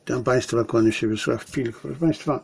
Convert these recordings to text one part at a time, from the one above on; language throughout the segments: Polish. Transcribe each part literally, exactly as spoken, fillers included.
Witam Państwa, kłania się Wiesław Pilch. Proszę Państwa,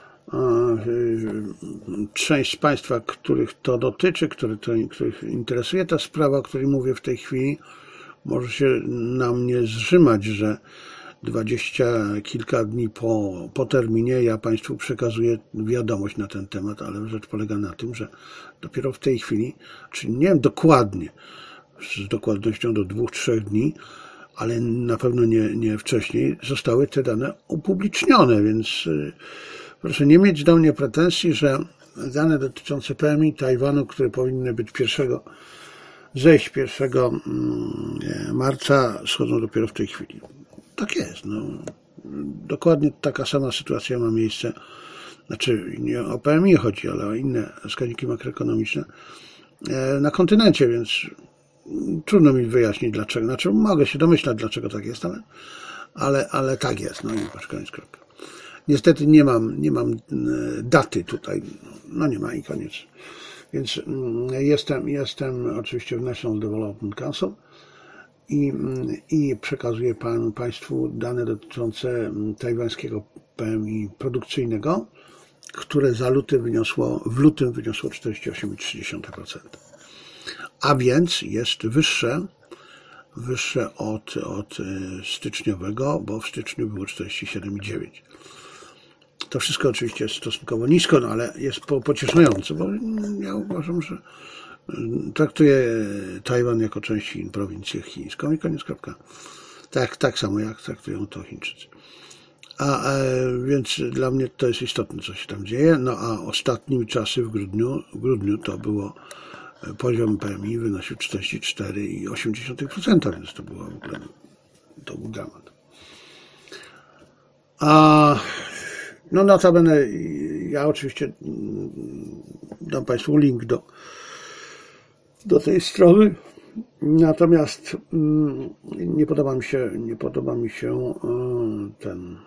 część z Państwa, których to dotyczy, który to, których interesuje ta sprawa, o której mówię w tej chwili, może się na mnie zrzymać, że dwadzieścia kilka dni po, po terminie ja Państwu przekazuję wiadomość na ten temat, ale rzecz polega na tym, że dopiero w tej chwili, czyli nie wiem dokładnie, z dokładnością do dwóch, trzech dni, ale na pewno nie, nie wcześniej, zostały te dane upublicznione, więc proszę nie mieć do mnie pretensji, że dane dotyczące P M I Tajwanu, które powinny być pierwszego zejść pierwszego marca, schodzą dopiero w tej chwili. Tak jest. No. Dokładnie taka sama sytuacja ma miejsce, znaczy nie o P M I chodzi, ale o inne wskaźniki makroekonomiczne na kontynencie, więc trudno mi wyjaśnić dlaczego. Znaczy mogę się domyślać, dlaczego tak jest, ale, ale, ale tak jest. No i koniec, kropka. Niestety nie mam, nie mam daty tutaj. No nie ma i koniec. Więc jestem, jestem oczywiście w National Development Council i, i przekazuję pan, Państwu dane dotyczące tajwańskiego P M I produkcyjnego, które za luty wyniosło, w lutym wyniosło czterdzieści osiem przecinek trzy procent. A więc jest wyższe, wyższe od, od styczniowego, bo w styczniu było czterdzieści siedem przecinek dziewięć. To wszystko oczywiście jest stosunkowo nisko, no ale jest pocieszające, bo ja uważam, że traktuję Tajwan jako część prowincję chińską i koniec, kropka. Tak, tak samo jak traktują to Chińczycy. A, a więc dla mnie to jest istotne, co się tam dzieje. No a ostatnimi czasy w grudniu, w grudniu to było poziom P M I wynosił czterdzieści cztery przecinek osiem procent, więc to było w ogóle to był dramat. A no notabene ja oczywiście dam Państwu link do, do tej strony, natomiast nie podoba mi się, nie podoba mi się ten,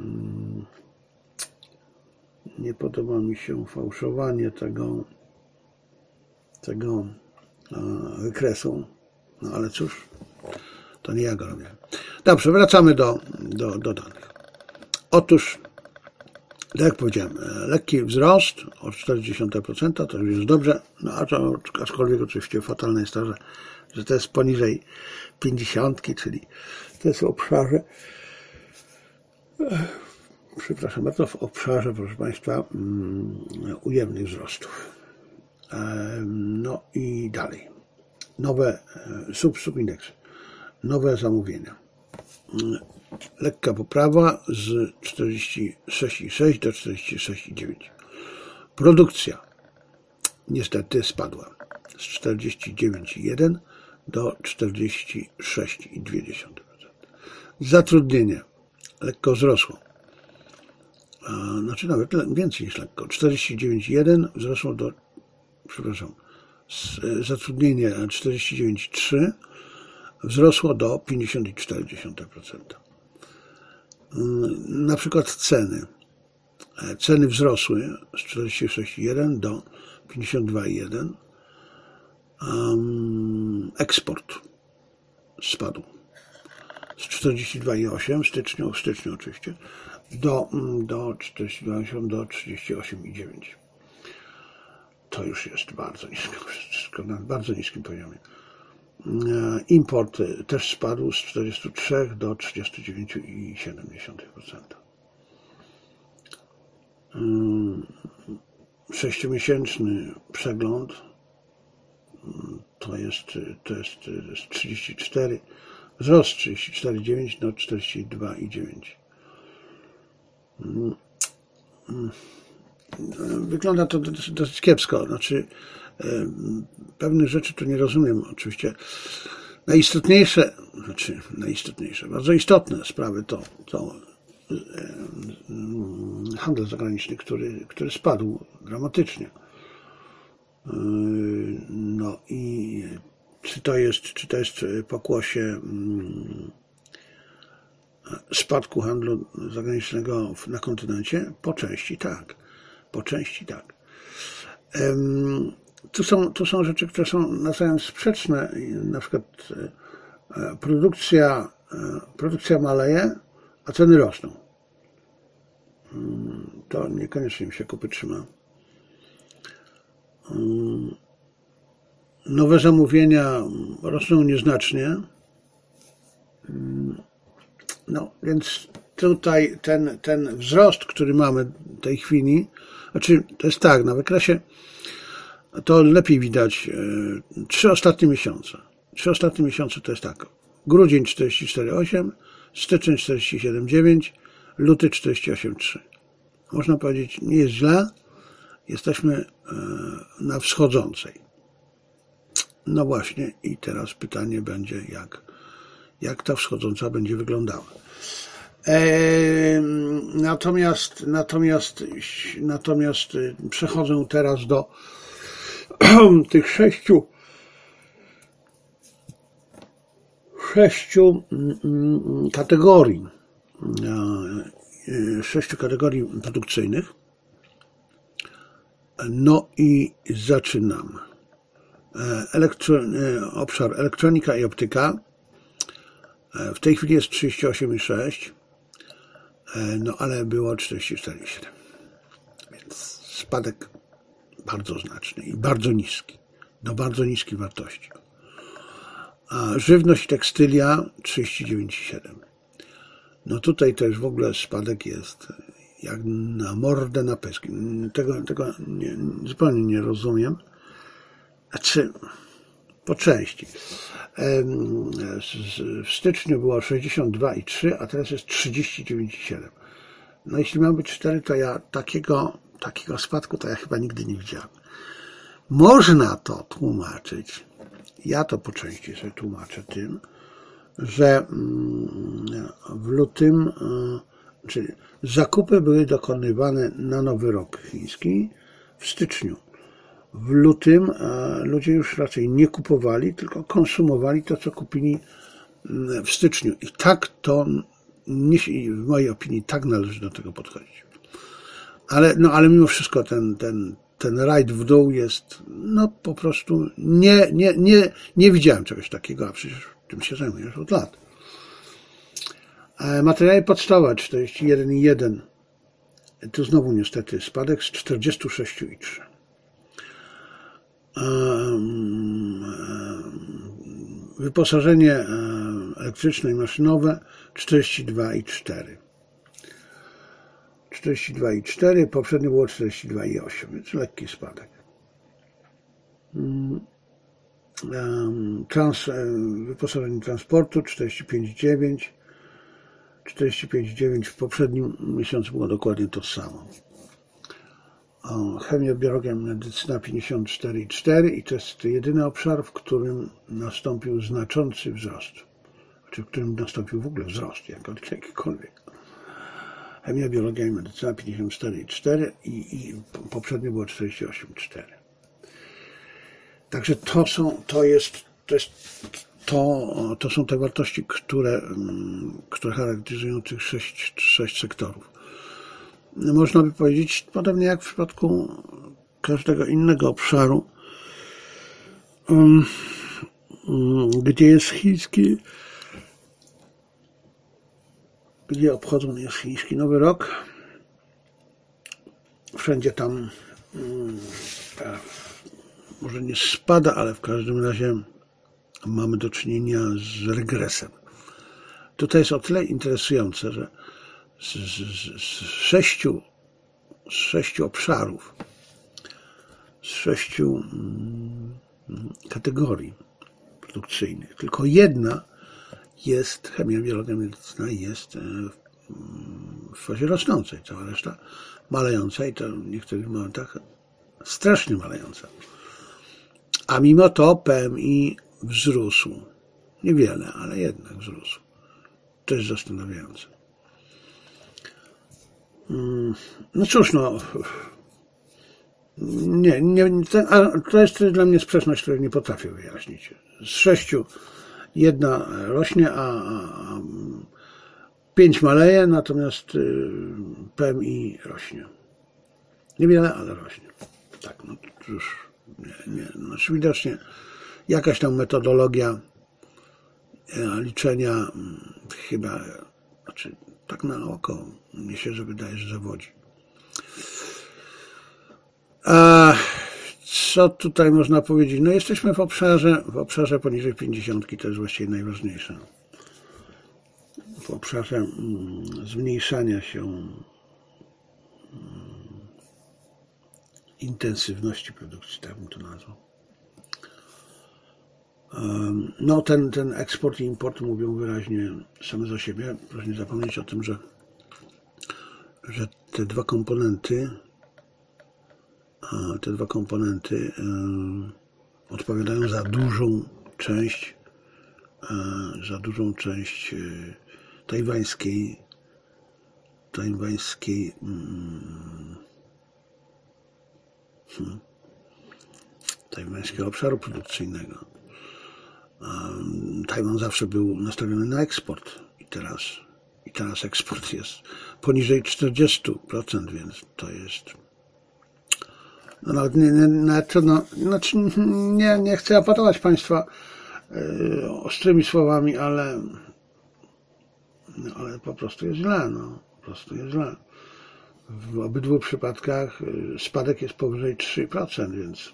nie podoba mi się fałszowanie tego, tego wykresu, no ale cóż, to nie ja go robię. Dobrze, wracamy do, do, do danych. Otóż, tak jak powiedziałem, lekki wzrost o czterdzieści procent, to już jest dobrze, no aczkolwiek oczywiście fatalne jest to, że, że to jest poniżej pięćdziesiątki, czyli to jest w obszarze, przepraszam bardzo, w obszarze, proszę Państwa, ujemnych wzrostów. No i dalej. Nowe sub, subindeksy, nowe zamówienia. Lekka poprawa z czterdzieści sześć przecinek sześć do czterdzieści sześć przecinek dziewięć. Produkcja niestety spadła z czterdzieści dziewięć przecinek jeden do czterdzieści sześć przecinek dwa procent. Zatrudnienie lekko wzrosło. Znaczy nawet więcej niż lekko. czterdzieści dziewięć przecinek jeden wzrosło do, przepraszam, zatrudnienie czterdzieści dziewięć przecinek trzy wzrosło do pięćdziesiąt cztery przecinek procent. Na przykład ceny. Ceny wzrosły z czterdzieści sześć przecinek jeden do pięćdziesiąt dwa przecinek jeden. Eksport spadł z czterdzieści dwa przecinek osiem w styczniu, w styczniu oczywiście, do, do czterdzieści dwa przecinek osiem do trzydzieści osiem przecinek dziewięć. To już jest bardzo nisko, wszystko na bardzo niskim poziomie. Import też spadł z czterdziestu trzech do trzydziestu dziewięciu przecinek siedem procent. Sześciomiesięczny przegląd to jest, to jest, to jest trzydzieści cztery, wzrost trzydzieści cztery przecinek dziewięć do czterdzieści dwa przecinek dziewięć. Wygląda to dosyć, dosyć kiepsko. Znaczy, pewnych rzeczy tu nie rozumiem oczywiście. Najistotniejsze, znaczy najistotniejsze, bardzo istotne sprawy to, to handel zagraniczny, który, który spadł dramatycznie. No i czy to jest, czy to jest pokłosie spadku handlu zagranicznego na kontynencie? Po części tak. Po części tak. Tu są, tu są rzeczy, które są nawzajem sprzeczne. Na przykład produkcja, produkcja maleje, a ceny rosną. to niekoniecznie mi się kupy trzyma. Nowe zamówienia rosną nieznacznie. No, więc tutaj ten, ten wzrost, który mamy w tej chwili, znaczy to jest tak, na wykresie to lepiej widać trzy ostatnie miesiące. Trzy ostatnie miesiące to jest tak. Grudzień czterdzieści cztery przecinek osiem, styczeń czterdzieści siedem przecinek dziewięć, luty czterdzieści osiem przecinek trzy. Można powiedzieć, nie jest źle, jesteśmy na wschodzącej. No właśnie i teraz pytanie będzie, jak, jak ta wschodząca będzie wyglądała. E, natomiast, natomiast, natomiast przechodzę teraz do tych sześciu sześciu kategorii sześciu kategorii produkcyjnych. No i zaczynam. Elektro, obszar elektronika i optyka. W tej chwili jest trzydzieści osiem przecinek sześć, no ale było czterdzieści cztery przecinek siedem. Więc spadek bardzo znaczny i bardzo niski, do bardzo niskiej wartości. A żywność i tekstylia trzydzieści dziewięć przecinek siedem. No tutaj też w ogóle spadek jest jak na mordę na pysk. Tego, tego nie, zupełnie nie rozumiem. Znaczy, po części. W styczniu było sześćdziesiąt dwa przecinek trzy, a teraz jest trzydzieści dziewięć przecinek siedem. No jeśli mam być cztery, to ja takiego, takiego spadku to ja chyba nigdy nie widziałem. Można to tłumaczyć, ja to po części sobie tłumaczę tym, że w lutym, czyli zakupy były dokonywane na Nowy Rok chiński w styczniu. W lutym ludzie już raczej nie kupowali, tylko konsumowali to, co kupili w styczniu. I tak to, w mojej opinii, tak należy do tego podchodzić. Ale, no, ale mimo wszystko ten, ten, ten rajd w dół jest, no po prostu, nie, nie, nie, nie widziałem czegoś takiego, a przecież tym się zajmuję już od lat. Materiały podstawowe czterdzieści jeden przecinek jeden. Tu znowu niestety spadek z czterdzieści sześć przecinek trzy. Wyposażenie elektryczne i maszynowe czterdzieści dwa przecinek cztery. czterdzieści dwa przecinek cztery, poprzednio było czterdzieści dwa przecinek osiem, więc lekki spadek. Trans, wyposażenie transportu czterdzieści pięć przecinek dziewięć. czterdzieści pięć przecinek dziewięć w poprzednim miesiącu było dokładnie to samo. Chemia, biologia, medycyna pięćdziesiąt cztery przecinek cztery i to jest jedyny obszar, w którym nastąpił znaczący wzrost. Czy w którym nastąpił w ogóle wzrost, jakikolwiek. Chemia, biologia i medycyna pięćdziesiąt cztery przecinek cztery i, i poprzednio było czterdzieści osiem przecinek cztery. Także to są, to jest, to jest, to, to są te wartości, które, które charakteryzują tych sześć, sześć sektorów. Można by powiedzieć, podobnie jak w przypadku każdego innego obszaru, gdzie jest chiński, gdzie obchodzony jest chiński Nowy Rok. Wszędzie tam może nie spada, ale w każdym razie mamy do czynienia z regresem. Tutaj jest o tyle interesujące, że z, z, z, sześciu, z sześciu obszarów, z sześciu mm, kategorii produkcyjnych, tylko jedna jest, chemia, biologia, medycyna jest w fazie rosnącej, cała reszta malejąca i to w niektórych momentach strasznie malejąca. A mimo to P M I wzrósł. Niewiele, ale jednak wzrósł. To jest zastanawiające. No cóż, no. Nie, nie, ten, a to jest dla mnie sprzeczność, której nie potrafię wyjaśnić. Z sześciu jedna rośnie, a, a pięć maleje, natomiast P M I rośnie. Niewiele, ale rośnie. Tak, no już nie, nie. Znaczy widocznie jakaś tam metodologia liczenia chyba, znaczy tak na oko mnie się, że wydaje, że zawodzi. A co tutaj można powiedzieć? No jesteśmy w obszarze, w obszarze poniżej pięćdziesiątki, to jest właściwie najważniejsze. W obszarze mm, zmniejszania się mm, intensywności produkcji, tak bym to nazwał. Um, no ten, ten eksport i import mówią wyraźnie same za siebie. Proszę nie zapomnieć o tym, że, że te dwa komponenty te dwa komponenty um, odpowiadają za dużą część um, za dużą część um, tajwańskiej tajwańskiej um, hmm, tajwańskiego obszaru produkcyjnego. Um, Tajwan zawsze był nastawiony na eksport i teraz, i teraz eksport jest poniżej czterdzieści procent, więc to jest no nawet nie, nie, nie, trudno, znaczy nie, nie chcę apotować Państwa yy, ostrymi słowami, ale, no, ale po prostu jest źle, no, po prostu jest źle. W obydwu przypadkach yy, spadek jest powyżej trzy procent, więc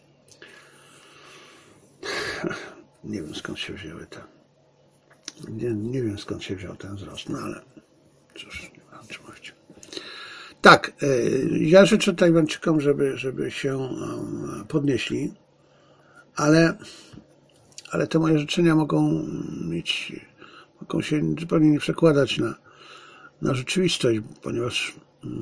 nie wiem skąd się wzięły te, nie, nie wiem skąd się wziął ten wzrost, no ale cóż, nie mam czym mówić. Tak, ja życzę Tajwańczykom, żeby, żeby się podnieśli, ale, ale te moje życzenia mogą mieć, mogą się zupełnie nie przekładać na, na rzeczywistość, ponieważ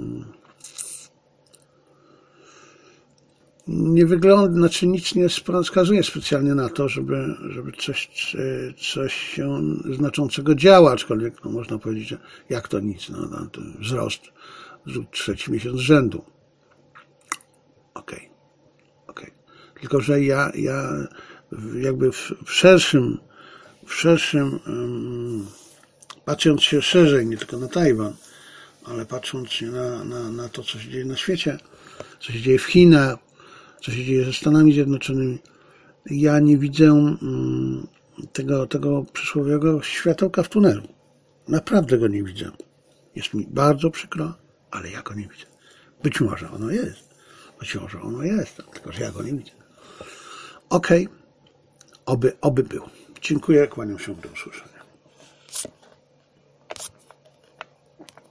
nie wygląda, znaczy nic nie wskazuje specjalnie na to, żeby, żeby coś, coś się znaczącego działo, aczkolwiek no, można powiedzieć, że jak to nic, no, no, to wzrost trzeci miesiąc z rzędu. Okej, okay. okej. Okay. Tylko, że ja, ja jakby w, w szerszym, w szerszym, um, patrząc się szerzej, nie tylko na Tajwan, ale patrząc się na, na, na to, co się dzieje na świecie, co się dzieje w Chinach, co się dzieje ze Stanami Zjednoczonymi, ja nie widzę um, tego, tego przysłowiowego światełka w tunelu. Naprawdę go nie widzę. Jest mi bardzo przykro, ale ja go nie widzę. Być może ono jest. Być może ono jest, tylko że ja go nie widzę. Okej. Okay. Oby, oby był. Dziękuję, kłaniam się, do usłyszenia.